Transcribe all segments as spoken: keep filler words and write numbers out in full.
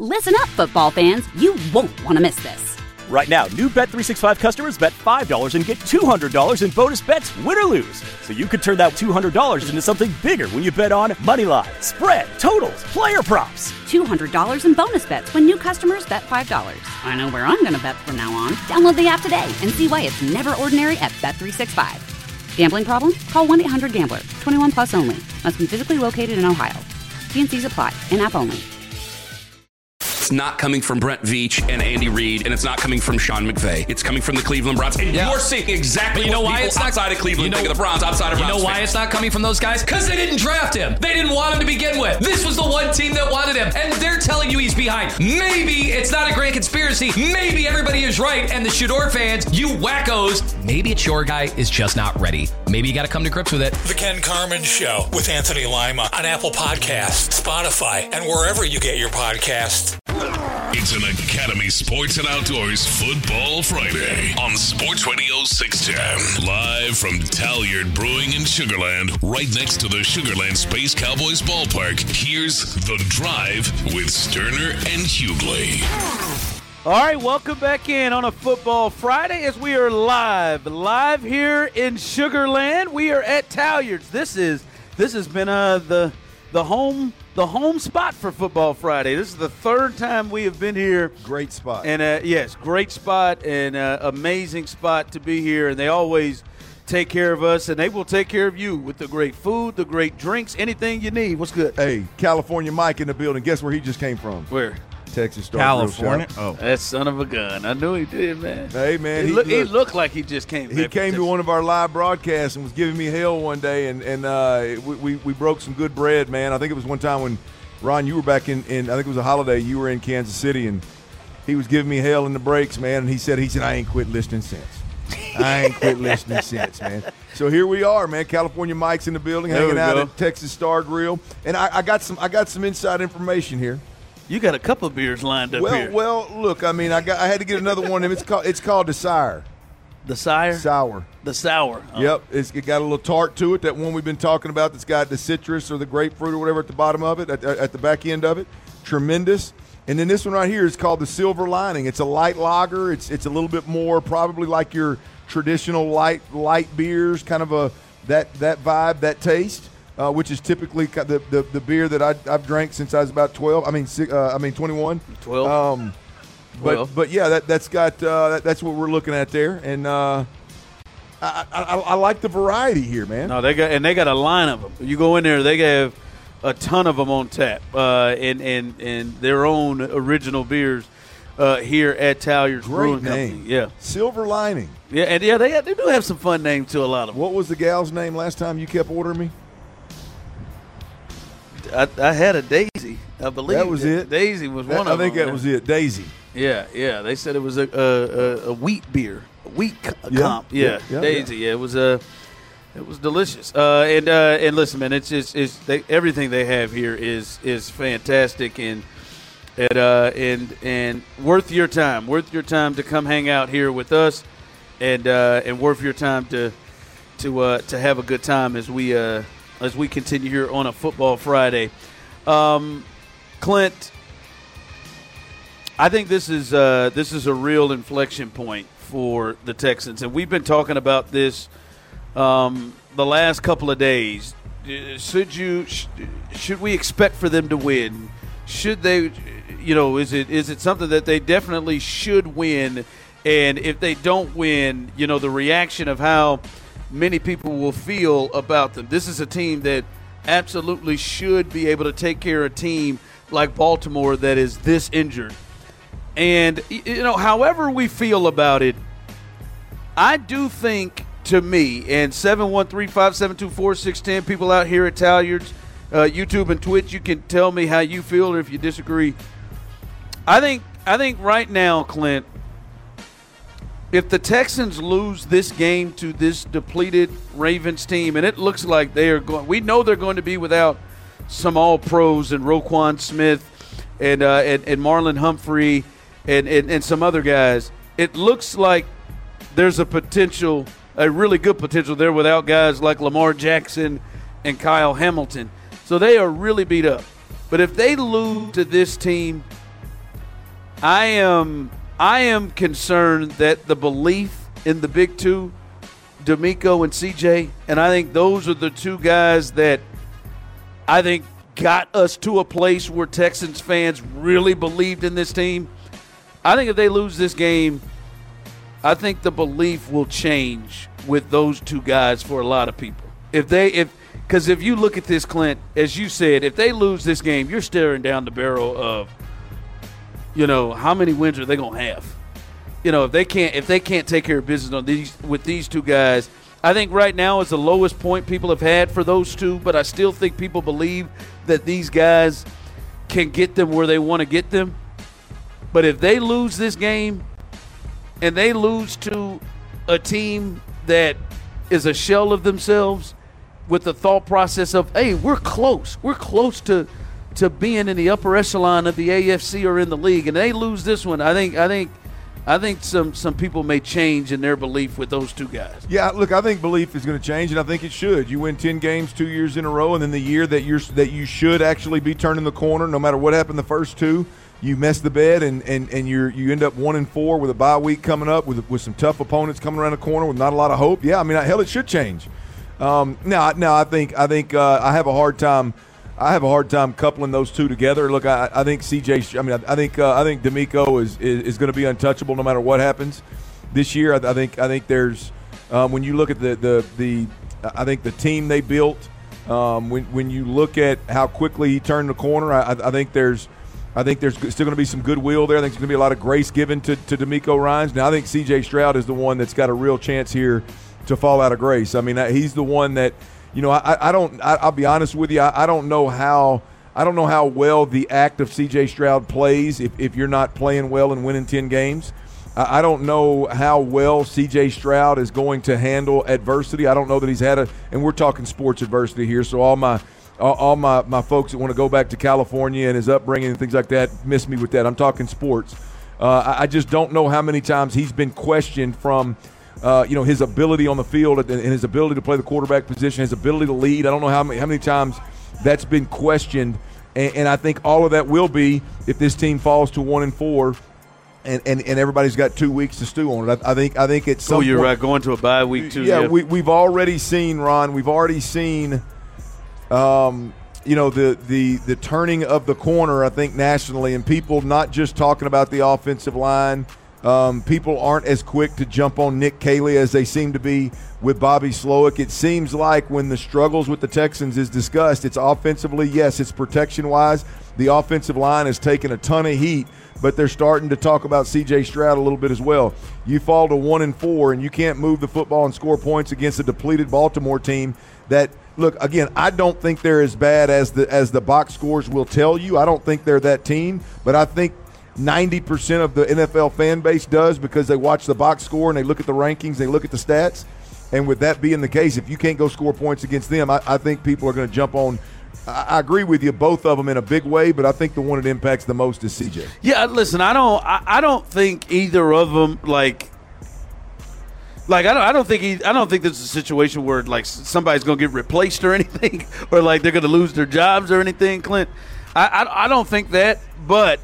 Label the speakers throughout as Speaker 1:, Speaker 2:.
Speaker 1: Listen up, football fans. You won't want to miss this.
Speaker 2: Right now, new Bet three sixty-five customers bet five dollars and get two hundred dollars in bonus bets, win or lose. So you could turn that two hundred dollars into something bigger when you bet on money line, spread, totals, player props.
Speaker 1: two hundred dollars in bonus bets when new customers bet five dollars. I know where I'm going to bet from now on. Download the app today and see why it's never ordinary at Bet three sixty-five. Gambling problem? Call one eight hundred gambler. twenty-one plus only. Must be physically located in Ohio. T and C's apply. In-app only.
Speaker 3: It's not coming from Brent Veach and Andy Reid, and it's not coming from Sean McVay. It's coming from the Cleveland Browns. And yeah. you're seeing exactly you know what why people it's not, outside of Cleveland you know, think of the Browns, outside of
Speaker 4: You
Speaker 3: Browns
Speaker 4: know why
Speaker 3: fans.
Speaker 4: it's not coming from those guys? Because they didn't draft him. They didn't want him to begin with. This was the one team that wanted him, and they're telling you he's behind. Maybe it's not a grand conspiracy. Maybe everybody is right, and the Shador fans, you wackos, maybe it's your guy is just not ready. Maybe you got to come to grips with it.
Speaker 5: The Ken Carman Show with Anthony Lima on Apple Podcasts, Spotify, and wherever you get your podcasts.
Speaker 6: It's an Academy Sports and Outdoors Football Friday on Sports Radio six ten. Live from Talyard Brewing in Sugar Land, right next to the Sugar Land Space Cowboys ballpark. Here's The Drive with Sterner and Hughley.
Speaker 7: All right, welcome back in on a Football Friday as we are live, live here in Sugar Land. We are at Talyards. This is this has been uh, the the home the home spot for Football Friday. This is the third time we have been here.
Speaker 8: Great spot.
Speaker 7: And uh, yes, great spot and uh, amazing spot to be here. And they always take care of us, and they will take care of you with the great food, the great drinks, anything you need. What's good?
Speaker 8: Hey, California Mike in the building. Guess where he just came from?
Speaker 7: Where?
Speaker 8: Texas Star
Speaker 9: California.
Speaker 8: Oh,
Speaker 7: that son of a gun! I knew he did, man.
Speaker 8: Hey, man,
Speaker 7: he,
Speaker 8: he,
Speaker 7: look,
Speaker 8: look,
Speaker 7: he looked like he just came.
Speaker 8: He came to one of our live broadcasts and was giving me hell one day, and and uh, we, we we broke some good bread, man. I think it was one time when Ron, you were back in, in I think it was a holiday. You were in Kansas City, and he was giving me hell in the breaks, man. And he said he said I ain't quit listening since. I ain't quit listening since, man. So here we are, man. California Mike's in the building,
Speaker 7: There
Speaker 8: hanging out
Speaker 7: go.
Speaker 8: at Texas Star Grill, and I, I got some I got some inside information here.
Speaker 7: You got a couple of beers lined up
Speaker 8: well,
Speaker 7: here.
Speaker 8: Well, look, I mean, I got I had to get another one of them. It's called it's called the Sire.
Speaker 7: The Sire?
Speaker 8: Sour.
Speaker 7: The Sour. Oh.
Speaker 8: Yep. It's it got a little tart to it. That one we've been talking about that's got the citrus or the grapefruit or whatever at the bottom of it, at, at the back end of it. Tremendous. And then this one right here is called the Silver Lining. It's a light lager. It's it's a little bit more probably like your traditional light light beers, kind of a that that vibe, that taste. Uh, which is typically the, the, the beer that I, I've drank since I was about twelve. I mean, uh, I mean twenty-one.
Speaker 7: Twelve.
Speaker 8: Um, but
Speaker 7: twelve.
Speaker 8: but yeah, that that's got uh, that, that's what we're looking at there, and uh, I, I I like the variety here, man.
Speaker 7: No, they got and they got a line of them. You go in there, they have a ton of them on tap, uh, and and and their own original beers uh, here at Talyards Brewing
Speaker 8: name.
Speaker 7: Company. Yeah,
Speaker 8: Silver Lining.
Speaker 7: Yeah, and yeah, they they do have some fun names to a lot of them.
Speaker 8: What was the gal's name last time you kept ordering me?
Speaker 7: I, I had a Daisy, I believe.
Speaker 8: That was it.
Speaker 7: Daisy was
Speaker 8: that,
Speaker 7: one of them.
Speaker 8: I think that was it. Daisy.
Speaker 7: Yeah, yeah. They said it was a a, a wheat beer, a wheat co-
Speaker 8: Yeah,
Speaker 7: comp. Yeah,
Speaker 8: yeah, yeah,
Speaker 7: Daisy. Yeah. yeah, it was a. Uh, it was delicious. Uh, and uh, and listen, man, it's just it's they, everything they have here is is fantastic and and uh, and and worth your time. Worth your time to come hang out here with us, and uh, and worth your time to to uh, to have a good time as we. Uh, As we continue here on a Football Friday, um, Clint, I think this is uh, this is a real inflection point for the Texans, and we've been talking about this um, the last couple of days. Should you sh- should we expect for them to win? Should they, you know, is it is it something that they definitely should win? And if they don't win, you know, the reaction of how many people will feel about them. This is a team that absolutely should be able to take care of a team like Baltimore that is this injured. And, you know, however we feel about it, I do think, to me, and seven one three, five seven two, four six one zero, people out here at Talyards, uh, YouTube and Twitch, you can tell me how you feel or if you disagree. I think, I think right now, Clint, if the Texans lose this game to this depleted Ravens team, and it looks like they are going, we know they're going to be without some All-Pros and Roquan Smith and uh, and, and Marlon Humphrey and, and, and some other guys. It looks like there's a potential, a really good potential there without guys like Lamar Jackson and Kyle Hamilton. So they are really beat up. But if they lose to this team, I am I am concerned that the belief in the big two, DeMeco and C J, and I think those are the two guys that I think got us to a place where Texans fans really believed in this team. I think if they lose this game, I think the belief will change with those two guys for a lot of people. If they if because if you look at this, Clint, as you said, if they lose this game, you're staring down the barrel of, you know, how many wins are they going to have? You know, if they can't if they can't take care of business on these with these two guys, I think right now is the lowest point people have had for those two, but I still think people believe that these guys can get them where they want to get them. But if they lose this game and they lose to a team that is a shell of themselves with the thought process of, hey, we're close. We're close to to being in the upper echelon of the A F C or in the league, and they lose this one, I think I think I think some some people may change in their belief with those two guys.
Speaker 8: Yeah, look, I think belief is going to change, and I think it should. You win ten games two years in a row, and then the year that you're that you should actually be turning the corner, no matter what happened the first two, you mess the bed, and and and you you end up one and four with a bye week coming up, with with some tough opponents coming around the corner with not a lot of hope. Yeah, I mean, hell, it should change. Um, now, now I think I think uh, I have a hard time. I have a hard time coupling those two together. Look, I, I think C J. I mean, I, I think uh, I think DeMeco is is, is going to be untouchable no matter what happens this year. I, I think I think there's um, when you look at the, the the I think the team they built. Um, when when you look at how quickly he turned the corner, I, I think there's I think there's still going to be some goodwill there. I think there's going to be a lot of grace given to to DeMeco Ryans. Now I think C J Stroud is the one that's got a real chance here to fall out of grace. I mean, he's the one that. You know, I, I don't. I, I'll be honest with you. I, I don't know how. I don't know how well the act of C J Stroud plays if, if you're not playing well and winning ten games. I, I don't know how well C J Stroud is going to handle adversity. I don't know that he's had a. And we're talking sports adversity here. So all my all, all my, my folks that want to go back to California and his upbringing and things like that miss me with that. I'm talking sports. Uh, I, I just don't know how many times he's been questioned from. Uh, you know, his ability on the field and his ability to play the quarterback position, his ability to lead. I don't know how many, how many times that's been questioned. And, and I think all of that will be if this team falls to one and four and, and, and everybody's got two weeks to stew on it. I, I think I think it's some
Speaker 7: Oh, you're
Speaker 8: point,
Speaker 7: right, going to a bye week too.
Speaker 8: Yeah,
Speaker 7: yeah.
Speaker 8: We, we've already seen, Ron, we've already seen, um, you know, the, the, the turning of the corner, I think, nationally, and people not just talking about the offensive line. Um, people aren't as quick to jump on Nick Caley as they seem to be with Bobby Slowick. It seems like when the struggles with the Texans is discussed, it's offensively, yes, it's protection-wise. The offensive line has taken a ton of heat, but they're starting to talk about C J Stroud a little bit as well. You fall to one and four, and you can't move the football and score points against a depleted Baltimore team that, look, again, I don't think they're as bad as the as the box scores will tell you. I don't think they're that team, but I think ninety percent of the N F L fan base does because they watch the box score and they look at the rankings, they look at the stats. And with that being the case, if you can't go score points against them, I, I think people are going to jump on. I, I agree with you, both of them in a big way, but I think the one that impacts the most is C J.
Speaker 7: Yeah, listen, I don't, I, I don't think either of them like, like I don't, I don't think, he, I don't think this is a situation where like somebody's going to get replaced or anything, or like they're going to lose their jobs or anything. Clint, I, I, I don't think that, but.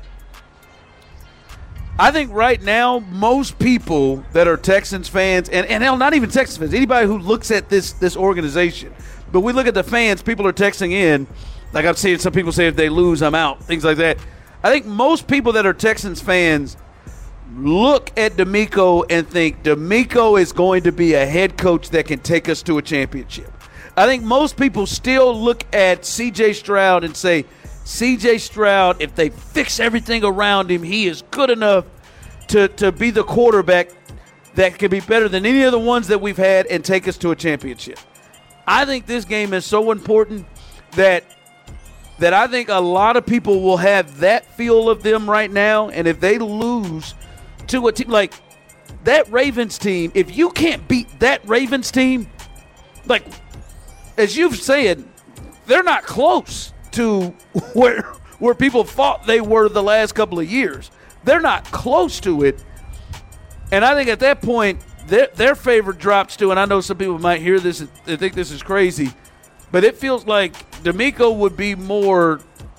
Speaker 7: I think right now most people that are Texans fans, and, and hell, not even Texans fans, anybody who looks at this this organization, but we look at the fans, people are texting in, like I've seen some people say if they lose, I'm out, things like that. I think most people that are Texans fans look at DeMeco and think DeMeco is going to be a head coach that can take us to a championship. I think most people still look at C J Stroud and say, C J Stroud, if they fix everything around him, he is good enough to, to be the quarterback that can be better than any of the ones that we've had and take us to a championship. I think this game is so important that that I think a lot of people will have that feel of them right now, and if they lose to a team like that Ravens team, if you can't beat that Ravens team, like as you've said, they're not close to where where people thought they were the last couple of years. They're not close to it. And I think at that point, their, their favorite drops to, and I know some people might hear this and they think this is crazy, but it feels like DeMeco would be more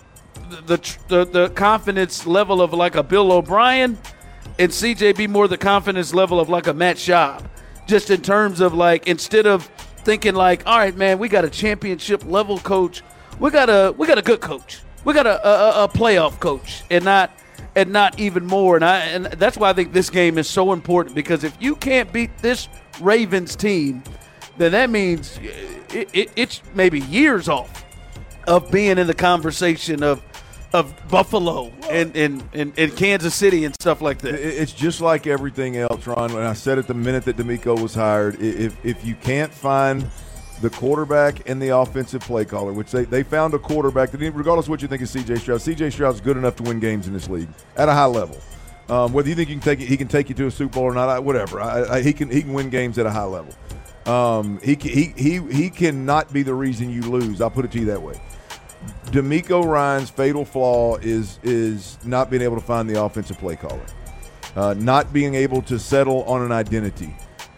Speaker 7: the, the the confidence level of like a Bill O'Brien, and C J be more the confidence level of like a Matt Schaub, just in terms of like instead of thinking like, all right, man, we got a championship level coach, we got a we got a good coach, we got a, a, a playoff coach, and not and not even more. And I and that's why I think this game is so important, because if you can't beat this Ravens team, then that means it, it, it's maybe years off of being in the conversation of of Buffalo and, and, and, and Kansas City and stuff like that.
Speaker 8: It's just like everything else, Ron. When I said it the minute that DeMeco was hired, if if you can't find the quarterback and the offensive play caller, which they, they found a quarterback that, regardless of what you think of C J Stroud, C J Stroud's good enough to win games in this league at a high level. Um, whether you think you can take it, he can take you to a Super Bowl or not, I, whatever. I, I, he can he can win games at a high level. Um, he he he he cannot be the reason you lose. I'll put it to you that way. DeMeco Ryan's fatal flaw is is not being able to find the offensive play caller, uh, not being able to settle on an identity.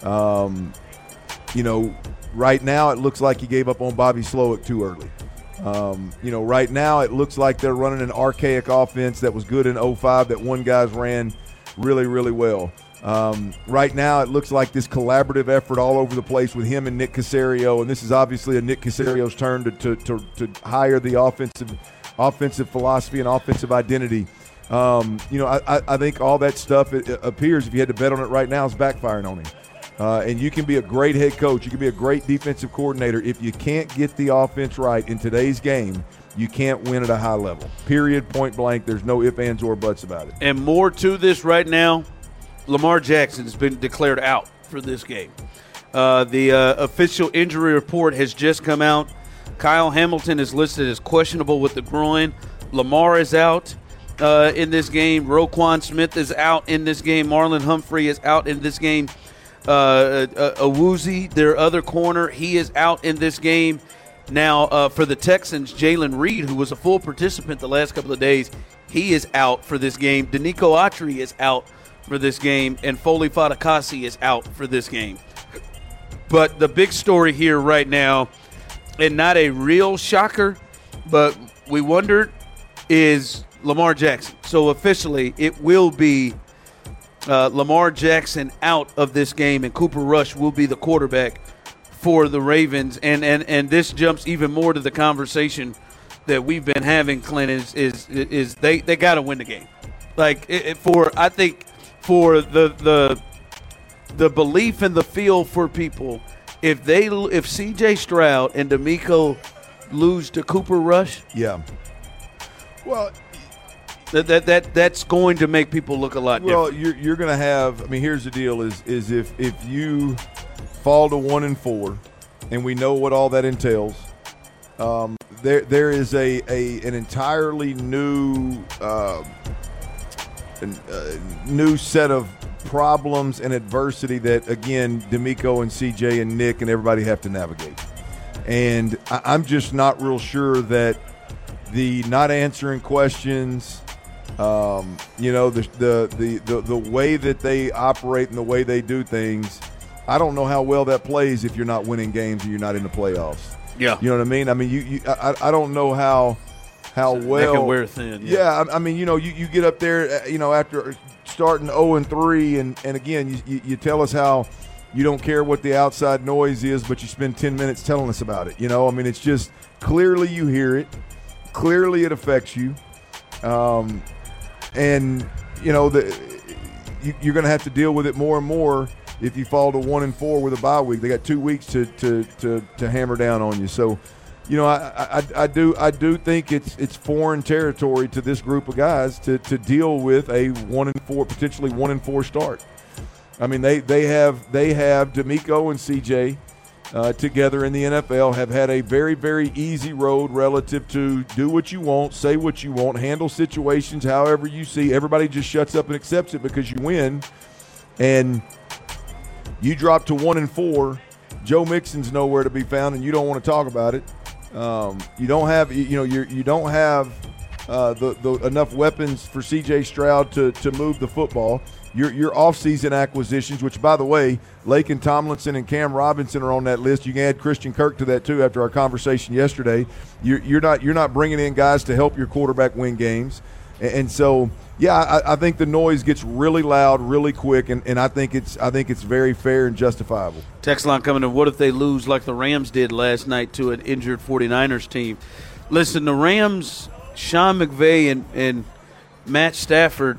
Speaker 8: Um, you know, right now it looks like he gave up on Bobby Slowick too early. Um, you know, right now it looks like they're running an archaic offense that was good in oh five that one guy's ran really, really well. Um, right now it looks like this collaborative effort all over the place with him and Nick Caserio, and this is obviously a Nick Caserio's turn to to, to, to hire the offensive offensive philosophy and offensive identity. Um, you know, I, I think all that stuff it, it appears, if you had to bet on it right now, is backfiring on him. Uh, and you can be a great head coach, you can be a great defensive coordinator. If you can't get the offense right in today's game, you can't win at a high level. Period, point blank. There's no ifs, ands, or buts about it.
Speaker 7: And more to this right now, Lamar Jackson has been declared out for this game. Uh, the uh, official injury report has just come out. Kyle Hamilton is listed as questionable with the groin. Lamar is out uh, in this game. Roquan Smith is out in this game. Marlon Humphrey is out in this game. Uh, uh, Awuzie, their other corner, he is out in this game. Now, uh, for the Texans, Jalen Reed, who was a full participant the last couple of days, he is out for this game. Danico Autry is out for this game, and Foley Fatukasi is out for this game. But the big story here right now, and not a real shocker, but we wondered, is Lamar Jackson. So officially, it will be uh, Lamar Jackson out of this game, and Cooper Rush will be the quarterback for the Ravens. And and, and this jumps even more to the conversation that we've been having, Clint, is is, is they, they got to win the game. Like, it, it, for I think – for the the the belief and the feel for people, if they if C J Stroud and DeMeco lose to Cooper Rush,
Speaker 8: yeah, well,
Speaker 7: that that, that that's going to make people look a lot
Speaker 8: well,
Speaker 7: different.
Speaker 8: Well, you're you're going to have. I mean, here's the deal: is is if if you fall to one and four, and we know what all that entails, um, there there is a, a an entirely new. Uh, A new set of problems and adversity that, again, DeMeco and C J and Nick and everybody have to navigate. And I, I'm just not real sure that the not answering questions, um, you know, the, the the the the way that they operate and the way they do things, I don't know how well that plays if you're not winning games and you're not in the playoffs.
Speaker 7: Yeah,
Speaker 8: you know what I mean. I mean, you, you I, I don't know how. How well?
Speaker 7: They can wear thin.
Speaker 8: Yeah, yeah I, I mean, you know, you, you get up there, you know, after starting oh and three, and, and again, you, you, you tell us how you don't care what the outside noise is, but you spend ten minutes telling us about it. You know, I mean, it's just clearly you hear it, clearly it affects you, um, and you know the you, you're going to have to deal with it more and more if you fall to one and four with a bye week. They got two weeks to to to, to hammer down on you. So. You know, I, I I do I do think it's it's foreign territory to this group of guys to, to deal with a one and four, potentially one and four start. I mean, they, they have they have DeMeco and C J uh, together in the N F L have had a very very easy road relative to do what you want, say what you want, handle situations however you see. Everybody just shuts up and accepts it because you win, and you drop to one and four. Joe Mixon's nowhere to be found, and you don't want to talk about it. Um, you don't have, you know, you you don't have uh, the, the enough weapons for C J Stroud to to move the football. Your your offseason acquisitions, which, by the way, Laken Tomlinson and Cam Robinson are on that list. You can add Christian Kirk to that too. After our conversation yesterday, you're, you're not you're not bringing in guys to help your quarterback win games, and, and so yeah, I, I think the noise gets really loud, really quick, and, and I think it's I think it's very fair and justifiable.
Speaker 7: Text line coming in. What if they lose like the Rams did last night to an injured 49ers team? Listen, the Rams, Sean McVay and and Matt Stafford.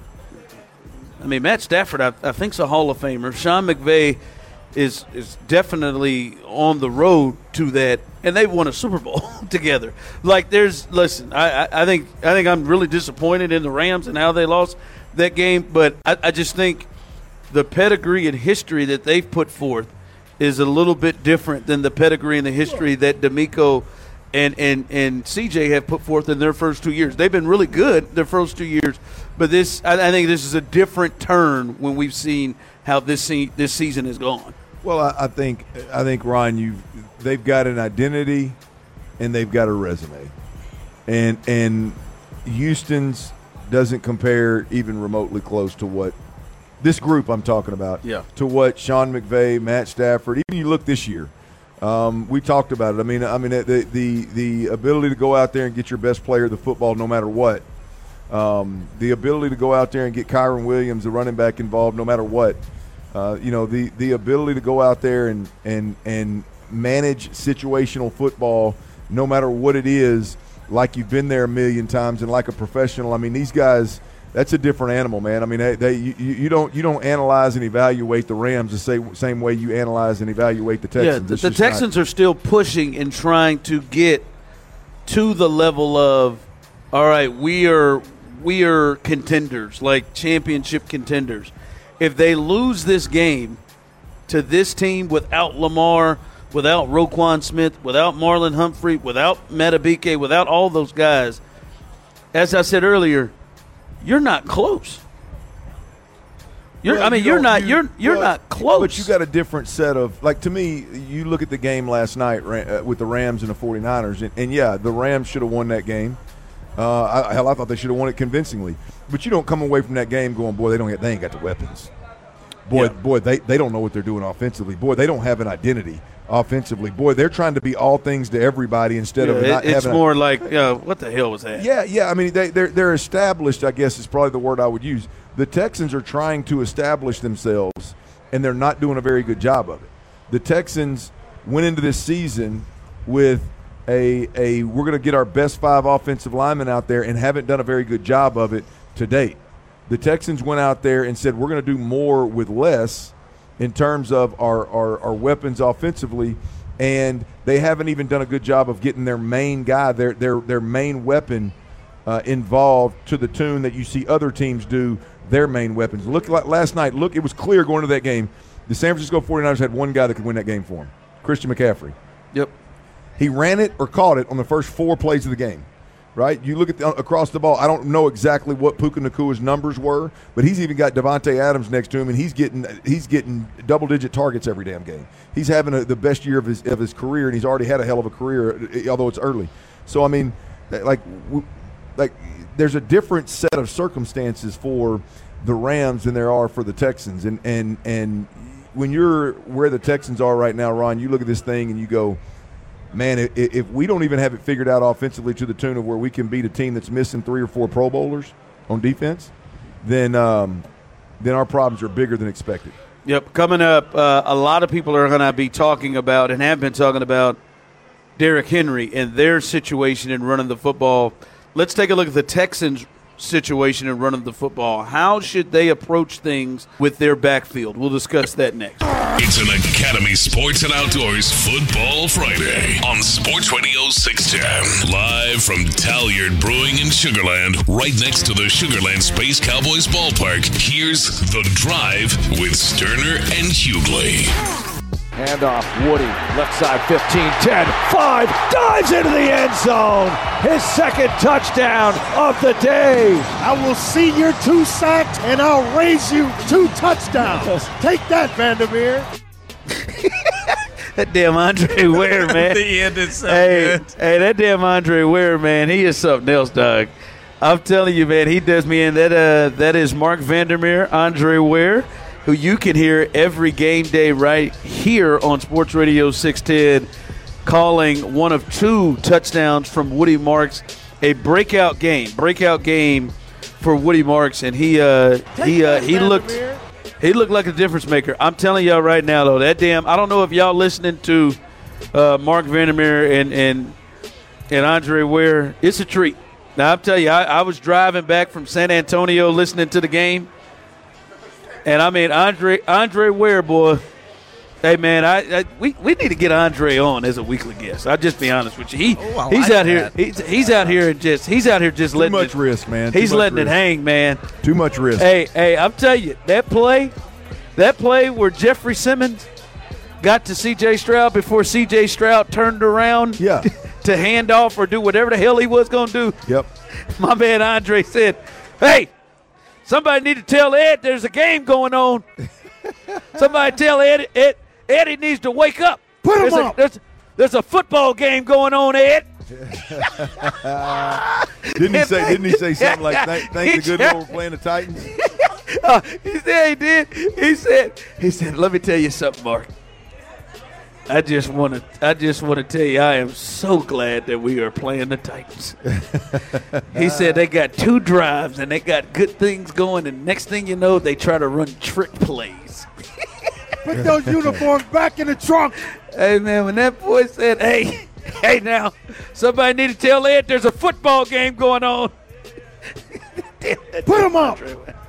Speaker 7: I mean, Matt Stafford, I, I think, is a Hall of Famer. Sean McVay is is definitely on the road to that, and they won a Super Bowl together. Like, there's listen, I, I, I think I think I'm really disappointed in the Rams and how they lost that game, but I, I just think the pedigree and history that they've put forth is a little bit different than the pedigree and the history that D'Amico and, and, and C J have put forth in their first two years. They've been really good their first two years, but this I, I think this is a different turn when we've seen how this se- this season has gone.
Speaker 8: Well, I, I think I think Ron, you they've got an identity and they've got a resume, and and Houston's doesn't compare even remotely close to what this group I'm talking about.
Speaker 7: Yeah.
Speaker 8: To what Sean McVay, Matt Stafford, even you look this year. Um, we talked about it. I mean, I mean the, the the ability to go out there and get your best player of the football no matter what. Um, the ability to go out there and get Kyron Williams, the running back, involved no matter what. Uh, you know, the, the ability to go out there and, and, and manage situational football no matter what it is, like you've been there a million times and like a professional. I mean, these guys – that's a different animal, man. I mean, they, they you, you don't you don't analyze and evaluate the Rams the same, same way you analyze and evaluate the Texans.
Speaker 7: Yeah, the, the Texans not. are still pushing and trying to get to the level of, all right, we are we are contenders, like championship contenders. If they lose this game to this team without Lamar, without Roquan Smith, without Marlon Humphrey, without Madubuike, without all those guys, as I said earlier, you're not close. You're,
Speaker 8: well,
Speaker 7: I mean,
Speaker 8: you
Speaker 7: you're not.
Speaker 8: you,
Speaker 7: You're you're
Speaker 8: well,
Speaker 7: not close.
Speaker 8: But you got a different set of, like, to me, you look at the game last night uh, with the Rams and the 49ers, and, and yeah, the Rams should have won that game. Uh, I, hell, I thought they should have won it convincingly. But you don't come away from that game going, boy, they don't get, they ain't got the weapons. Boy, yeah. boy, they they don't know what they're doing offensively. Boy, they don't have an identity offensively. Boy, they're trying to be all things to everybody instead
Speaker 7: yeah,
Speaker 8: of not
Speaker 7: it, it's
Speaker 8: having. It's
Speaker 7: more a, like, uh, what the hell was that?
Speaker 8: Yeah, yeah. I mean, they they're they're established. I guess is probably the word I would use. The Texans are trying to establish themselves, and they're not doing a very good job of it. The Texans went into this season with a a we're going to get our best five offensive linemen out there, and haven't done a very good job of it to date. The Texans went out there and said, we're going to do more with less in terms of our, our, our weapons offensively, and they haven't even done a good job of getting their main guy, their their their main weapon uh, involved to the tune that you see other teams do their main weapons. Look, last night, look, it was clear going into that game, the San Francisco 49ers had one guy that could win that game for them, Christian McCaffrey.
Speaker 7: Yep.
Speaker 8: He ran it or caught it on the first four plays of the game. Right, you look at the, across the ball. I don't know exactly what Puka Nakua's numbers were, but he's even got Devontae Adams next to him, and he's getting he's getting double digit targets every damn game. He's having a, the best year of his of his career, and he's already had a hell of a career, although it's early. So I mean, like like there's a different set of circumstances for the Rams than there are for the Texans, and and and when you're where the Texans are right now, Ron, you look at this thing and you go, man, if, if we don't even have it figured out offensively to the tune of where we can beat a team that's missing three or four Pro Bowlers on defense, then um, then our problems are bigger than expected.
Speaker 7: Yep. Coming up, uh, a lot of people are going to be talking about and have been talking about Derrick Henry and their situation in running the football. Let's take a look at the Texans' situation in running the football. How should they approach things with their backfield? We'll discuss that next.
Speaker 6: It's an Academy Sports and Outdoors Football Friday on Sports Radio six ten. Live from Talyard Brewing in Sugar Land, right next to the Sugar Land Space Cowboys ballpark. Here's The Drive with Sterner and Hughley.
Speaker 9: Handoff, Woody, left side, fifteen, ten, five, dives into the end zone. His second touchdown of the day.
Speaker 10: I will see your two sacked, and I'll raise you two touchdowns. Take that, Vandermeer.
Speaker 7: That damn Andre Ware, man.
Speaker 11: The end is so
Speaker 7: hey,
Speaker 11: good.
Speaker 7: Hey, that damn Andre Ware, man, he is something else, Doug. I'm telling you, man, he does me in. That uh, that is Mark Vandermeer, Andre Ware, who you can hear every game day right here on Sports Radio six ten, calling one of two touchdowns from Woody Marks. A breakout game, breakout game for Woody Marks, and he uh, he uh, he looked he looked like a difference maker. I'm telling y'all right now, though, that damn I don't know if y'all listening to uh, Mark Vandermeer and and and Andre Ware. It's a treat. Now I'm telling you, I, I was driving back from San Antonio listening to the game, and I mean Andre Andre Ware, boy. Hey man, I, I we, we need to get Andre on as a weekly guest. I'll just be honest with you. He
Speaker 11: oh,
Speaker 7: he's
Speaker 11: like
Speaker 7: out here
Speaker 11: that.
Speaker 7: he's, he's out here and just he's out here just
Speaker 8: Too
Speaker 7: letting
Speaker 8: much
Speaker 7: it,
Speaker 8: risk, man.
Speaker 7: He's
Speaker 8: Too much
Speaker 7: letting
Speaker 8: risk.
Speaker 7: it hang, man.
Speaker 8: Too much risk.
Speaker 7: Hey, hey, I'm telling you, that play, that play where Jeffrey Simmons got to C J Stroud before C J Stroud turned around
Speaker 8: Yeah.
Speaker 7: to hand off or do whatever the hell he was going to do.
Speaker 8: Yep.
Speaker 7: My man Andre said, "Hey, somebody need to tell Ed there's a game going on. Somebody tell Ed, Ed Eddie needs to wake up.
Speaker 10: Put him
Speaker 7: there's
Speaker 10: up.
Speaker 7: A, there's, there's a football game going on, Ed."
Speaker 8: Didn't he say? Didn't he say something like, "Thank, thank the good Lord for playing the Titans"?
Speaker 7: Uh, he said he did. He said, he said, "Let me tell you something, Mark. I just want to, I just want to tell you, I am so glad that we are playing the Titans." He said they got two drives and they got good things going, and next thing you know, they try to run trick plays.
Speaker 10: Put those uniforms back in the trunk.
Speaker 7: Hey man, when that boy said, "Hey, hey now, somebody need to tell Ed there's a football game going on." Damn,
Speaker 10: Put him up.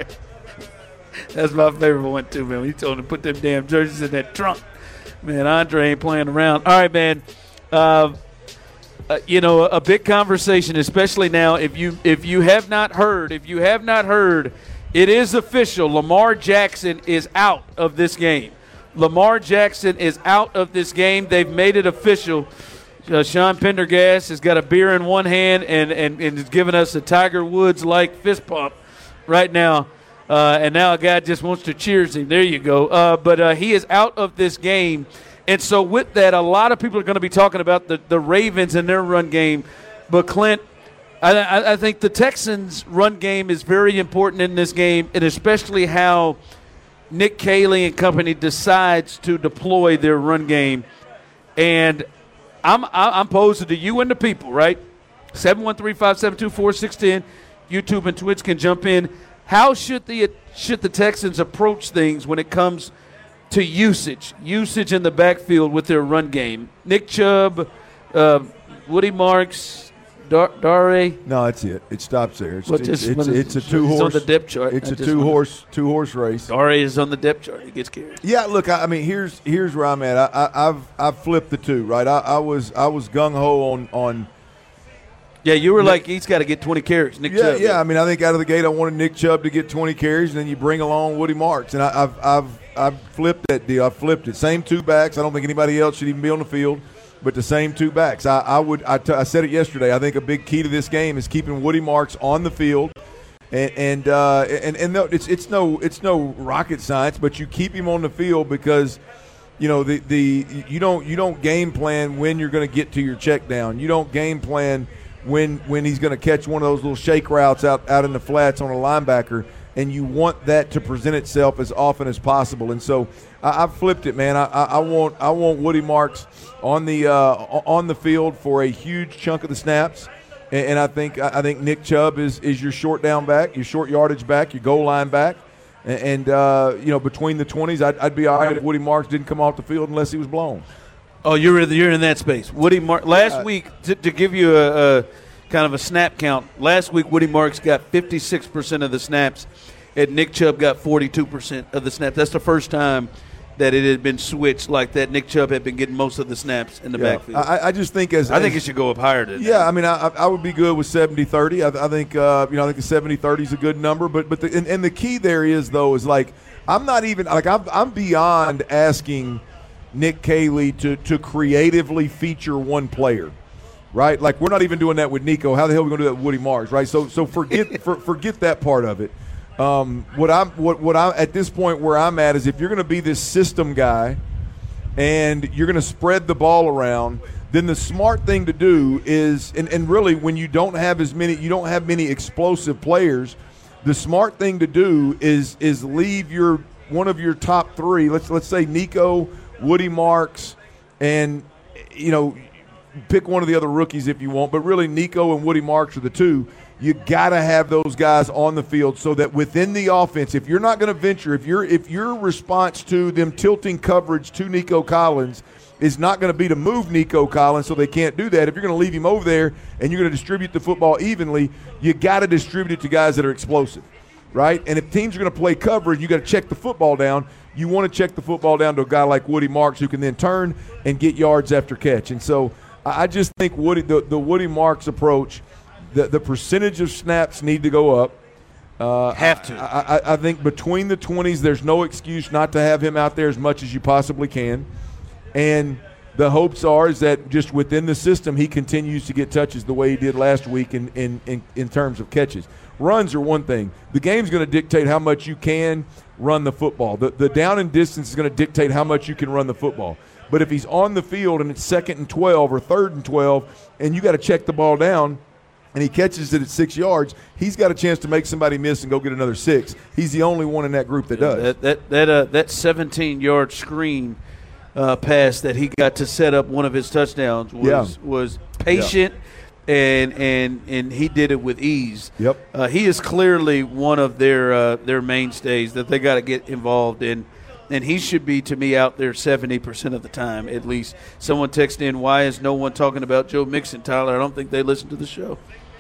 Speaker 7: That's my favorite one too, man. When he told him to put them damn jerseys in that trunk. Man, Andre ain't playing around. All right, man. Uh, uh, you know, a big conversation, especially now. If you if you have not heard, if you have not heard, it is official. Lamar Jackson is out of this game. Lamar Jackson is out of this game. They've made it official. Uh, Sean Pendergast has got a beer in one hand and, and, and is giving us a Tiger Woods-like fist pump right now. Uh, and now a guy just wants to cheers him. There you go. Uh, but uh, he is out of this game. And so with that, a lot of people are going to be talking about the, the Ravens and their run game. But, Clint, I, I, I think the Texans' run game is very important in this game, and especially how Nick Caley and company decides to deploy their run game. And I'm I'm posing to you and the people, right? seven one three, five seven two, four six one zero. YouTube and Twitch can jump in. How should the should the Texans approach things when it comes to usage, usage in the backfield with their run game? Nick Chubb, uh, Woody Marks, Dar- Dare.
Speaker 8: No, that's it. It stops there. It's,
Speaker 7: What
Speaker 8: it's,
Speaker 7: is-
Speaker 8: it's,
Speaker 7: what is-
Speaker 8: it's a
Speaker 7: it's
Speaker 8: two horse.
Speaker 7: on the depth chart.
Speaker 8: It's
Speaker 7: I
Speaker 8: a
Speaker 7: just
Speaker 8: two
Speaker 7: wanna-
Speaker 8: horse two horse race.
Speaker 7: Dare is on the depth chart. He gets carried.
Speaker 8: Yeah, look, I, I mean, here's here's where I'm at. I, I, I've I've flipped the two, right? I, I was I was gung ho on on.
Speaker 7: Yeah, you were
Speaker 8: Nick,
Speaker 7: like, he's got to get twenty carries. Nick
Speaker 8: yeah,
Speaker 7: Chubb.
Speaker 8: yeah. I mean, I think out of the gate, I wanted Nick Chubb to get twenty carries, and then you bring along Woody Marks, and I, I've I've I've flipped that deal. I've flipped it. Same two backs. I don't think anybody else should even be on the field, but the same two backs. I, I would. I, t- I said it yesterday. I think a big key to this game is keeping Woody Marks on the field, and and uh, and, and no, it's it's no it's no rocket science, but you keep him on the field because. You know the, the you don't you don't game plan when you're going to get to your check down. You don't game plan when when he's going to catch one of those little shake routes out, out in the flats on a linebacker, and you want that to present itself as often as possible. And so I, I've flipped it, man. I, I, I want I want Woody Marks on the uh, on the field for a huge chunk of the snaps, and, and I think I think Nick Chubb is is your short down back, your short yardage back, your goal line back. And, uh, you know, between the twenties, I'd, I'd be all right if Woody Marks didn't come off the field unless he was blown.
Speaker 7: Oh, you're in, you're in that space. Woody Marks. Last
Speaker 8: Yeah.
Speaker 7: week, to, to give you a, a kind of a snap count, last week Woody Marks got fifty-six percent of the snaps, and Nick Chubb got forty-two percent of the snaps. That's the first time that it had been switched like that. Nick Chubb had been getting most of the snaps in the
Speaker 8: Yeah.
Speaker 7: backfield.
Speaker 8: I, I just think as
Speaker 7: I think
Speaker 8: as,
Speaker 7: it should go up higher than
Speaker 8: Yeah,
Speaker 7: that.
Speaker 8: I mean, I, I would be good with seventy thirty. I, I think, uh, you know, I think the seventy thirty is a good number. But but the, and, and the key there is, though, is like I'm not even – like I'm, I'm beyond asking Nick Caley to, to creatively feature one player, right? Like we're not even doing that with Nico. How the hell are we going to do that with Woody Marks, right? So so forget for, forget that part of it. Um, what I'm what what I at this point where I'm at is if you're going to be this system guy and you're going to spread the ball around, then the smart thing to do is, and, and really when you don't have as many, you don't have many explosive players, the smart thing to do is is leave your one of your top three. Let's let's say Nico, Woody Marks, and you know, pick one of the other rookies if you want. But really, Nico and Woody Marks are the two. You got to have those guys on the field so that within the offense, if you're not going to venture, if you're if your response to them tilting coverage to Nico Collins is not going to be to move Nico Collins so they can't do that. If you're going to leave him over there and you're going to distribute the football evenly, you got to distribute it to guys that are explosive, right? And if teams are going to play coverage, you got to check the football down. You want to check the football down to a guy like Woody Marks who can then turn and get yards after catch. And so I just think Woody, the, the Woody Marks approach, the, the percentage of snaps need to go up. Uh,
Speaker 7: have to.
Speaker 8: I, I, I think between the twenties, there's no excuse not to have him out there as much as you possibly can. And the hopes are is that just within the system he continues to get touches the way he did last week in, in, in, in terms of catches. Runs are one thing. The game's going to dictate how much you can run the football. The, the down and distance is going to dictate how much you can run the football. But if he's on the field and it's second and twelve or third and twelve and you got to check the ball down and he catches it at six yards, he's got a chance to make somebody miss and go get another six. He's the only one in that group that does.
Speaker 7: That that that, uh, that seventeen-yard screen Uh, pass that he got to set up one of his touchdowns was
Speaker 8: yeah.
Speaker 7: was patient, yeah. and and and he did it with ease.
Speaker 8: Yep.
Speaker 7: Uh, he is clearly one of their uh, their mainstays that they got to get involved in, and he should be to me out there seventy percent of the time at least. Someone texted in, "Why is no one talking about Joe Mixon, Tyler?" I don't think they listen to the show.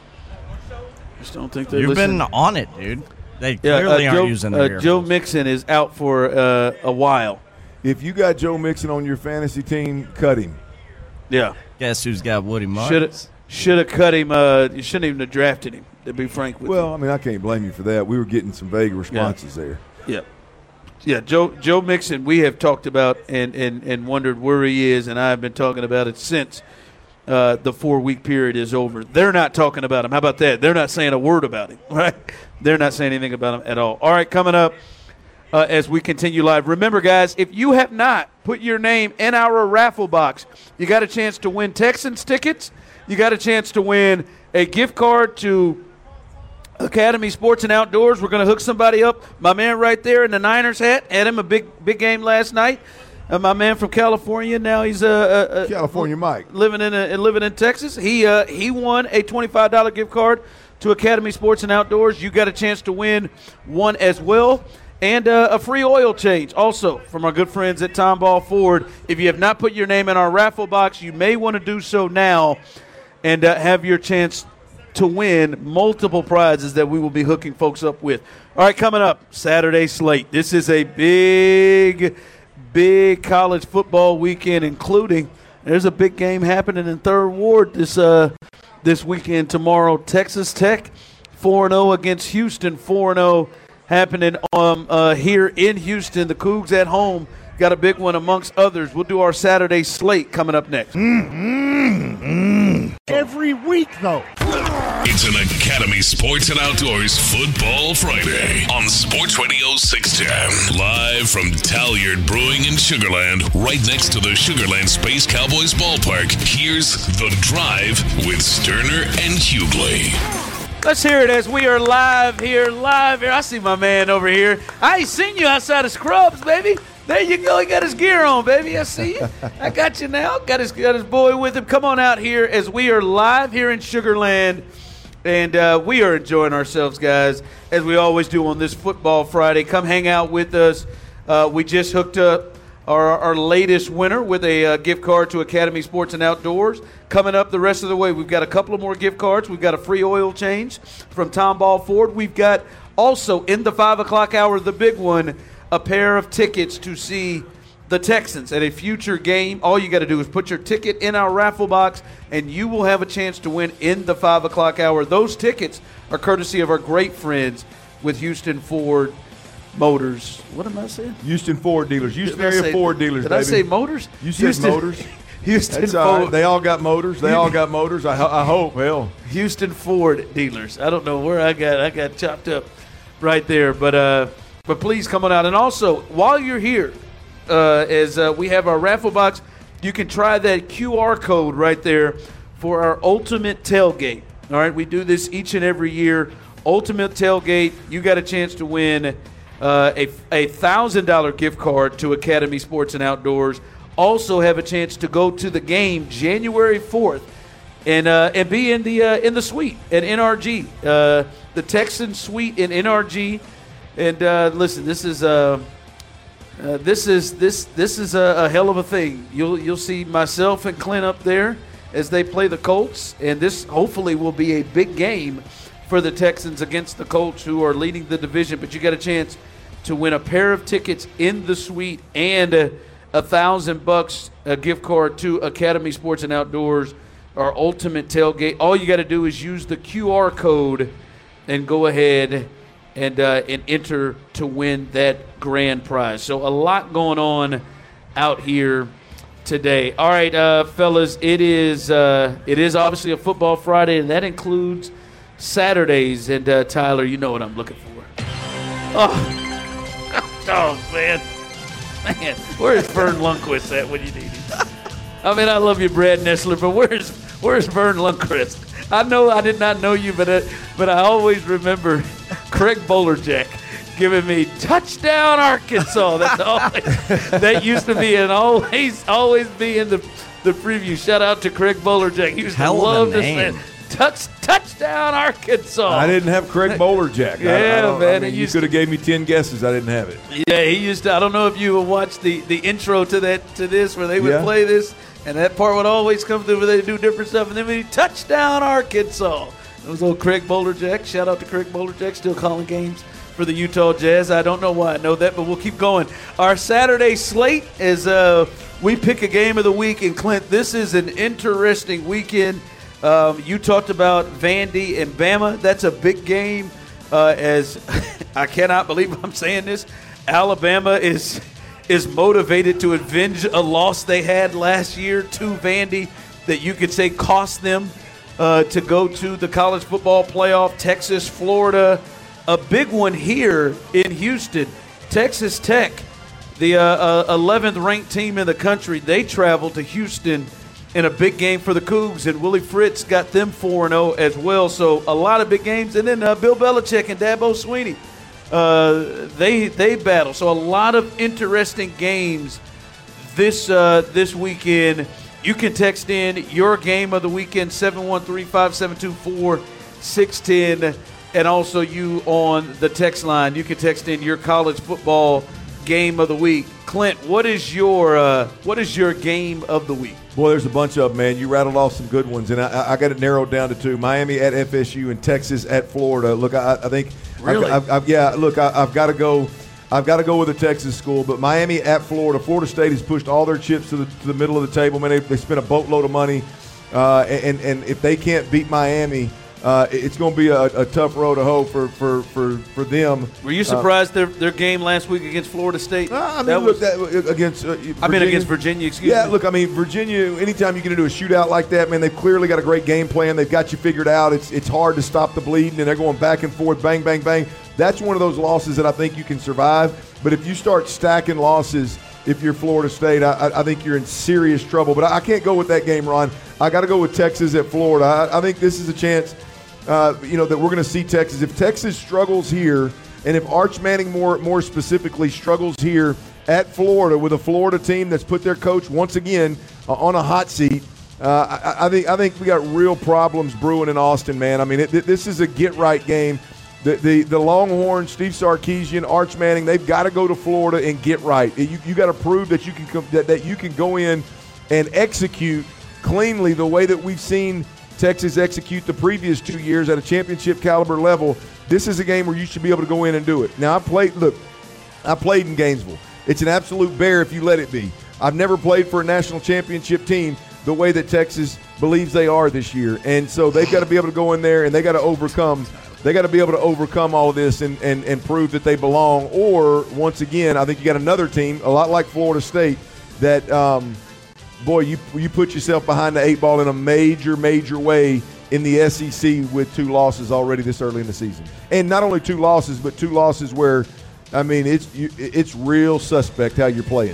Speaker 7: I just don't think they.
Speaker 11: You've
Speaker 7: listen.
Speaker 11: been on it, dude. They
Speaker 7: yeah,
Speaker 11: clearly
Speaker 7: uh,
Speaker 11: aren't
Speaker 7: Joe,
Speaker 11: using their
Speaker 7: uh, Joe Mixon is out for uh, a while.
Speaker 8: If you got Joe Mixon on your fantasy team, cut him.
Speaker 7: Yeah.
Speaker 11: Guess who's got Woody Marks?
Speaker 7: Should have should have cut him. Uh, you shouldn't even have drafted him, to be frank with
Speaker 8: well,
Speaker 7: you.
Speaker 8: I mean, I can't blame you for that. We were getting some vague responses
Speaker 7: yeah.
Speaker 8: there.
Speaker 7: Yeah. Yeah, Joe Joe Mixon, we have talked about and, and, and wondered where he is, and I have been talking about it since uh, the four-week period is over. They're not talking about him. How about that? They're not saying a word about him, right? They're not saying anything about him at all. All right, coming up. Uh, as we continue live. Remember, guys, if you have not put your name in our raffle box, you got a chance to win Texans tickets. You got a chance to win a gift card to Academy Sports and Outdoors. We're going to hook somebody up. My man right there in the Niners hat had him a big big game last night. Uh, my man from California, now he's a uh, uh,
Speaker 8: California Mike
Speaker 7: living in a, living in Texas. He uh, he won a twenty-five dollars gift card to Academy Sports and Outdoors. You got a chance to win one as well. And uh, a free oil change also from our good friends at Tomball Ford. If you have not put your name in our raffle box, you may want to do so now and uh, have your chance to win multiple prizes that we will be hooking folks up with. All right, coming up, Saturday slate. This is a big, big college football weekend, including there's a big game happening in Third Ward this uh, this weekend tomorrow. Texas Tech four and oh against Houston four and oh. Happening um, uh, here in Houston. The Cougs at home got a big one amongst others. We'll do our Saturday slate coming up next.
Speaker 10: Mm, mm, mm. Every week, though.
Speaker 6: It's an Academy Sports and Outdoors Football Friday on Sports Radio six ten. Live from Talyard Brewing in Sugar Land, right next to the Sugar Land Space Cowboys ballpark. Here's The Drive with Sterner and Hughley.
Speaker 7: Let's hear it as we are live here, live here. I see my man over here. I ain't seen you outside of Scrubs, baby. There you go. He got his gear on, baby. I see you. I got you now. Got his, got his boy with him. Come on out here as we are live here in Sugar Land. And uh, we are enjoying ourselves, guys, as we always do on this Football Friday. Come hang out with us. Uh, we just hooked up our, our latest winner with a uh, gift card to Academy Sports and Outdoors. Coming up the rest of the way, we've got a couple of more gift cards. We've got a free oil change from Tomball Ford. We've got also in the five o'clock hour, the big one, a pair of tickets to see the Texans at a future game. All you got to do is put your ticket in our raffle box, and you will have a chance to win in the five o'clock hour. Those tickets are courtesy of our great friends with Houston Ford Motors. What am I saying?
Speaker 8: Houston Ford dealers. Houston
Speaker 7: Did I
Speaker 8: area
Speaker 7: say-
Speaker 8: Ford dealers,
Speaker 7: Did
Speaker 8: baby.
Speaker 7: I say motors?
Speaker 8: You said
Speaker 7: Houston-
Speaker 8: motors.
Speaker 7: Houston
Speaker 8: That's all right.
Speaker 7: Ford.
Speaker 8: They all got motors. They all got motors. I, ho- I hope. Hell,
Speaker 7: Houston Ford dealers. I don't know where I got I got chopped up right there, but uh, but please come on out. And also, while you're here, uh, as uh, we have our raffle box, you can try that Q R code right there for our Ultimate Tailgate. All right, we do this each and every year. Ultimate Tailgate, you got a chance to win uh, a a one thousand dollars gift card to Academy Sports and Outdoors. Also have a chance to go to the game January fourth and uh, and be in the uh, in the suite at N R G, uh, the Texan suite in N R G. And uh, listen, this is uh, uh, this is this this is a, a hell of a thing. You'll you'll see myself and Clint up there as they play the Colts, and this hopefully will be a big game for the Texans against the Colts, who are leading the division. But you got a chance to win a pair of tickets in the suite and a, a thousand bucks a gift card to Academy Sports and Outdoors, our Ultimate Tailgate. All you got to do is use the Q R code and go ahead and uh, and enter to win that grand prize. So a lot going on out here today. All right, uh, fellas, it is uh, it is obviously a Football Friday, and that includes Saturdays. And uh, Tyler, you know what I'm looking for. Oh, oh man, man, where's Vern Lundquist at when you need him? I mean, I love you, Brad Nessler, but where's where's Vern Lundquist? I know I did not know you, but uh, but I always remember Craig Bolerjack giving me touchdown Arkansas. That's always, that used to be and always always be in the the preview. Shout out to Craig Bolerjack. He used to love to say touch touchdown Arkansas.
Speaker 8: I didn't have Craig Bolerjack.
Speaker 7: Yeah,
Speaker 8: I, I
Speaker 7: man.
Speaker 8: I mean, you could have gave me ten guesses. I didn't have it.
Speaker 7: Yeah, he used to. I don't know if you watched the the intro to that to this where they would
Speaker 8: Yeah.
Speaker 7: play this. And that part would always come through where they do different stuff. And then we touchdown Arkansas. It was little Craig Bolerjack. Shout out to Craig Bolerjack, still calling games for the Utah Jazz. I don't know why I know that, but we'll keep going. Our Saturday slate is uh, we pick a game of the week. And, Clint, this is an interesting weekend. Um, you talked about Vandy and Bama. That's a big game. Uh, as I cannot believe I'm saying this. Alabama is – is motivated to avenge a loss they had last year to Vandy that you could say cost them uh, to go to the college football playoff. Texas, Florida, a big one here in Houston. Texas Tech, the uh, uh, eleventh ranked team in the country, they traveled to Houston in a big game for the Cougs, and Willie Fritz got them four and oh as well. So a lot of big games. And then uh, Bill Belichick and Dabo Swinney. Uh, they they battle. So a lot of interesting games this uh, this weekend. You can text in your game of the weekend, seven one three, five seven two, four six one zero. And also you on the text line, you can text in your college football game of the week. Clint, what is your uh, what is your game of the week?
Speaker 8: Boy, there's a bunch of them, man. You rattled off some good ones, and I, I got it narrowed down to two. Miami at F S U and Texas at Florida. Look, I, I think
Speaker 7: Really?
Speaker 8: I've, I've, I've, yeah, look, I, I've got to go I've got to go with the Texas school, but Miami at Florida. Florida State has pushed all their chips to the, to the middle of the table. Man, they, they spent a boatload of money, uh, and, and if they can't beat Miami, uh, it's going to be a, a tough road to hoe for, for, for, for them.
Speaker 7: Were you surprised uh, their their game last week against Florida State?
Speaker 8: Uh, I mean,
Speaker 7: that
Speaker 8: look,
Speaker 7: was,
Speaker 8: that, against uh,
Speaker 7: I mean, against Virginia, excuse
Speaker 8: yeah,
Speaker 7: me.
Speaker 8: look, I mean, Virginia, anytime you get into a shootout like that, man, they've clearly got a great game plan. They've got you figured out. It's it's hard to stop the bleeding, and they're going back and forth, bang, bang, bang. That's one of those losses that I think you can survive. But if you start stacking losses, if you're Florida State, I, I think you're in serious trouble. But I, I can't go with that game, Ron. I got to go with Texas at Florida. I, I think this is a chance, uh, you know, that we're going to see Texas. If Texas struggles here, and if Arch Manning more more specifically struggles here at Florida with a Florida team that's put their coach once again uh, on a hot seat, uh, I, I think I think we got real problems brewing in Austin, man. I mean, it, this is a get-right game. The, the the Longhorns, Steve Sarkisian, Arch Manning, they've got to go to Florida and get right. You you got to prove that you can come, that, that you can go in and execute cleanly the way that we've seen Texas execute the previous two years at a championship caliber level. This is a game where you should be able to go in and do it. Now I played. Look, I played in Gainesville. It's an absolute bear if you let it be. I've never played for a national championship team the way that Texas believes they are this year, and so they've got to be able to go in there and they got to overcome. They got to be able to overcome all of this and, and, and prove that they belong. Or, once again, I think you got another team, a lot like Florida State, that, um, boy, you you put yourself behind the eight ball in a major, major way in the S E C with two losses already this early in the season. And not only two losses, but two losses where, I mean, it's you, it's real suspect how you're playing.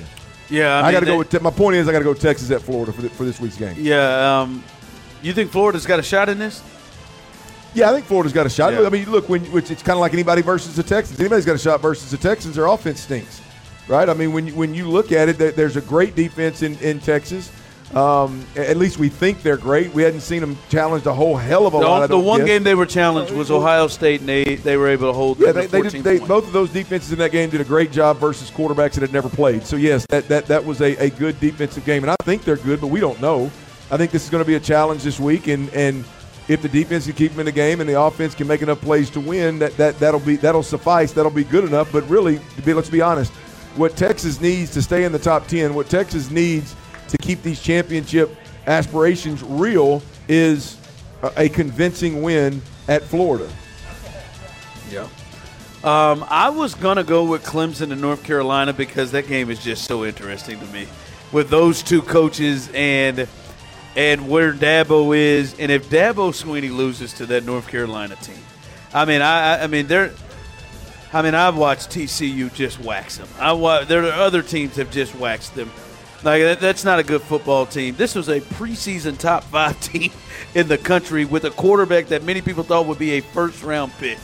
Speaker 7: Yeah, I,
Speaker 8: I,
Speaker 7: mean,
Speaker 8: got to
Speaker 7: they,
Speaker 8: go with. Te- my point is, I got to go Texas at Florida for the, for this week's game.
Speaker 7: Yeah, um, you think Florida's got a shot in this?
Speaker 8: Yeah, I think Florida's got a shot.
Speaker 7: Yeah.
Speaker 8: I mean, look, when which it's kind of like anybody versus the Texans. Anybody's got a shot versus the Texans. Their offense stinks, right? I mean, when you, when you look at it, there's a great defense in in Texas. Um, at least we think they're great. We hadn't seen them challenged a whole hell of a
Speaker 7: the,
Speaker 8: lot. I
Speaker 7: the one
Speaker 8: guess.
Speaker 7: game they were challenged was Ohio State, and they, they were able to hold.
Speaker 8: Yeah,
Speaker 7: them
Speaker 8: they,
Speaker 7: to
Speaker 8: they
Speaker 7: fourteen
Speaker 8: did. They,
Speaker 7: points.
Speaker 8: both of those defenses in that game did a great job versus quarterbacks that had never played. So yes, that that, that was a, a good defensive game, and I think they're good, but we don't know. I think this is going to be a challenge this week, and and if the defense can keep them in the game and the offense can make enough plays to win, that that that'll be that'll suffice. That'll be good enough. But really, to be, let's be honest, what Texas needs to stay in the top ten, what Texas needs to keep these championship aspirations real is a, a convincing win at Florida.
Speaker 7: Yeah. Um, I was going to go with Clemson and North Carolina because that game is just so interesting to me with those two coaches and and where Dabo is. And if Dabo Swinney loses to that North Carolina team, I mean, I, I mean, they're, I mean, I've watched T C U just wax them. I wa- there are other teams have just waxed them. Like that, that's not a good football team. This was a preseason top five team in the country with a quarterback that many people thought would be a first round pick.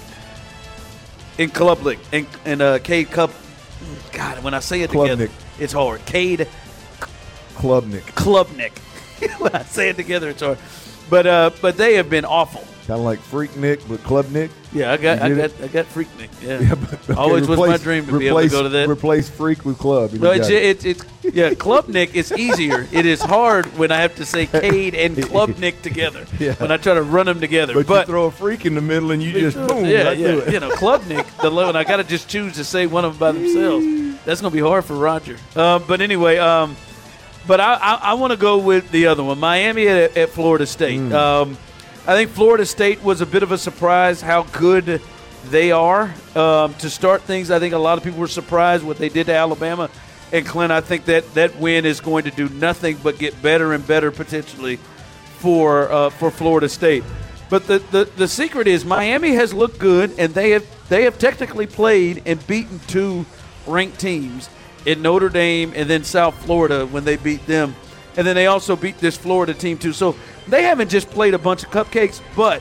Speaker 7: In Klubnik, and, and uh, Cade Cup. God, when I say it together,
Speaker 8: Klubnik.
Speaker 7: it's hard. Cade
Speaker 8: Klubnik.
Speaker 7: Klubnik. When I say it together, it's hard. But uh, but they have been awful.
Speaker 8: Kind of like Freak Nick, but Club Nick.
Speaker 7: Yeah, I got I
Speaker 8: You
Speaker 7: got
Speaker 8: get
Speaker 7: I got Freaknik. Yeah,
Speaker 8: Yeah, but, okay,
Speaker 7: always was my
Speaker 8: replace-
Speaker 7: dream to
Speaker 8: replace,
Speaker 7: be able to go to that.
Speaker 8: Replace Freak with Club. and
Speaker 7: No,
Speaker 8: you
Speaker 7: it's,
Speaker 8: got it.
Speaker 7: it's it's yeah, Klubnik is easier. It is hard when I have to say Cade and Klubnik together.
Speaker 8: Yeah.
Speaker 7: When I try to run them together,
Speaker 8: But,
Speaker 7: but
Speaker 8: you throw a freak in the middle and you just boom.
Speaker 7: yeah,
Speaker 8: right
Speaker 7: yeah,
Speaker 8: through it.
Speaker 7: you know, Klubnik, the low, and I got to just choose to say one of them by themselves. That's going to be hard for Roger. Um, but anyway, um, but I, I, I want to go with the other one, Miami at, at Florida State.
Speaker 8: Mm.
Speaker 7: Um, I think Florida State was a bit of a surprise how good they are um, to start things. I think a lot of people were surprised what they did to Alabama. And, Clint, I think that that win is going to do nothing but get better and better potentially for uh, for Florida State. But the, the, the secret is Miami has looked good, and they have they have technically played and beaten two ranked teams in Notre Dame and then South Florida when they beat them. And then they also beat this Florida team too. So they haven't just played a bunch of cupcakes, but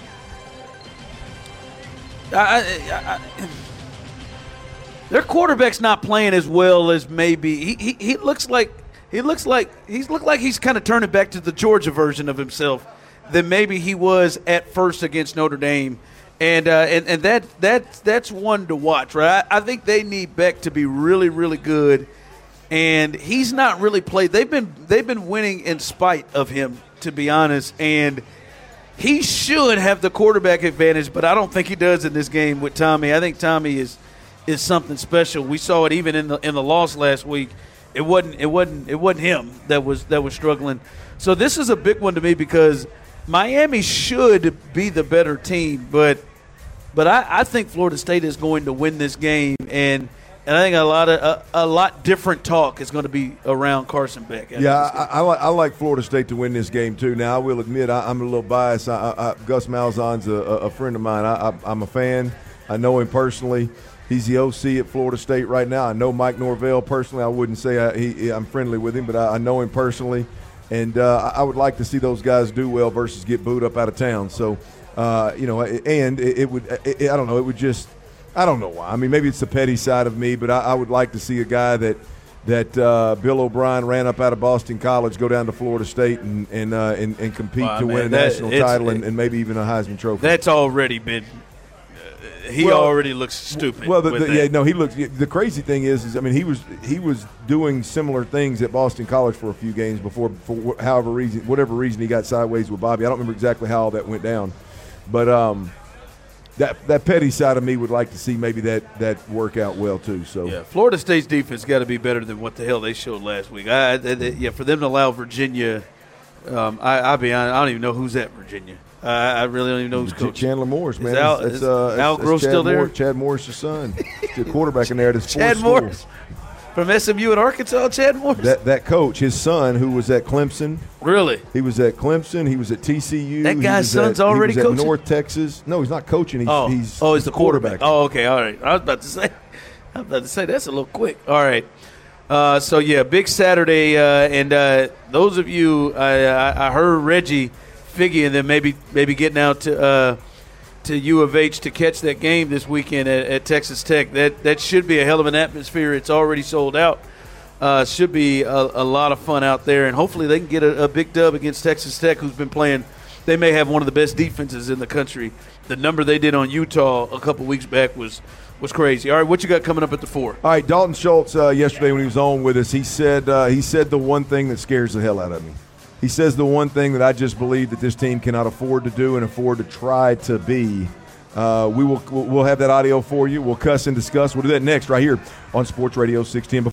Speaker 7: I, I, I, their quarterback's not playing as well as maybe he, he, he looks like he looks like he's looked like he's kind of turning back to the Georgia version of himself than maybe he was at first against Notre Dame. And uh, and, and that that that's one to watch, right? I, I think they need Beck to be really, really good. And he's not really played. They've been they've been winning in spite of him, to be honest. And he should have the quarterback advantage, but I don't think he does in this game with Tommy. I think Tommy is is something special. We saw it even in the in the loss last week. It wasn't it wasn't it wasn't him that was that was struggling. So this is a big one to me because Miami should be the better team, but but I, I think Florida State is going to win this game, and and I think a lot of a, a lot different talk is going to be around Carson Beck.
Speaker 8: Yeah, I, I, like, I like Florida State to win this game too. Now I will admit I, I'm a little biased. I, I, Gus Malzahn's a, a friend of mine. I, I, I'm a fan. I know him personally. He's the O C at Florida State right now. I know Mike Norvell personally. I wouldn't say I, he, I'm friendly with him, but I, I know him personally. And uh, I would like to see those guys do well versus get booed up out of town. So, uh, you know, and it, it would it, I don't know. It would just – I don't know why. I mean, maybe it's the petty side of me, but I, I would like to see a guy that that uh, Bill O'Brien ran up out of Boston College go down to Florida State and and uh, and, and compete
Speaker 7: well,
Speaker 8: to
Speaker 7: man,
Speaker 8: win a
Speaker 7: that,
Speaker 8: national title and, and maybe even a Heisman Trophy.
Speaker 7: That's already been uh, – he
Speaker 8: well,
Speaker 7: already looks stupid.
Speaker 8: Well, the,
Speaker 7: with
Speaker 8: the,
Speaker 7: that.
Speaker 8: yeah, no, he looks. The crazy thing is, is I mean, he was he was doing similar things at Boston College for a few games before, for however reason, whatever reason, he got sideways with Bobby. I don't remember exactly how all that went down, but um, that that petty side of me would like to see maybe that that work out well too. So
Speaker 7: yeah, Florida State's defense got to be better than what the hell they showed last week. I, they, they, yeah, for them to allow Virginia, um, I, I'll be honest, I don't even know who's at Virginia. Uh, I really don't even know who's coaching.
Speaker 8: Chandler Morris, man.
Speaker 7: Is Al,
Speaker 8: that's,
Speaker 7: is
Speaker 8: uh,
Speaker 7: Al
Speaker 8: that's,
Speaker 7: Gross
Speaker 8: that's
Speaker 7: still there?
Speaker 8: Moore, Chad Morris' son, the quarterback in there at his
Speaker 7: Chad
Speaker 8: school.
Speaker 7: Morris from S M U in Arkansas. Chad Morris.
Speaker 8: That that coach, his son, who was at Clemson.
Speaker 7: Really?
Speaker 8: He was at Clemson. He was at T C U.
Speaker 7: That guy's son's
Speaker 8: at,
Speaker 7: already
Speaker 8: he was
Speaker 7: coaching?
Speaker 8: at North Texas. No, he's not coaching. He's,
Speaker 7: oh,
Speaker 8: he's
Speaker 7: oh, he's the quarterback.
Speaker 8: quarterback.
Speaker 7: Oh, okay, all right. I was about to say, I was about to say that's a little quick. All right. Uh, so, yeah, big Saturday. Uh, and uh, those of you, I, I heard Reggie Figgy and then maybe maybe getting out to uh, to U of H to catch that game this weekend at, at Texas Tech. That that should be a hell of an atmosphere. It's already sold out. Uh, should be a, a lot of fun out there. And hopefully they can get a, a big dub against Texas Tech, who's been playing. They may have one of the best defenses in the country. The number they did on Utah a couple weeks back was was crazy. All right, what you got coming up at the four?
Speaker 8: All right, Dalton Schultz uh, yesterday when he was on with us, he said uh, he said the one thing that scares the hell out of me. He says the one thing that I just believe that this team cannot afford to do and afford to try to be. Uh, we will we'll have that audio for you. We'll cuss and discuss. We'll do that next right here on Sports Radio six ten.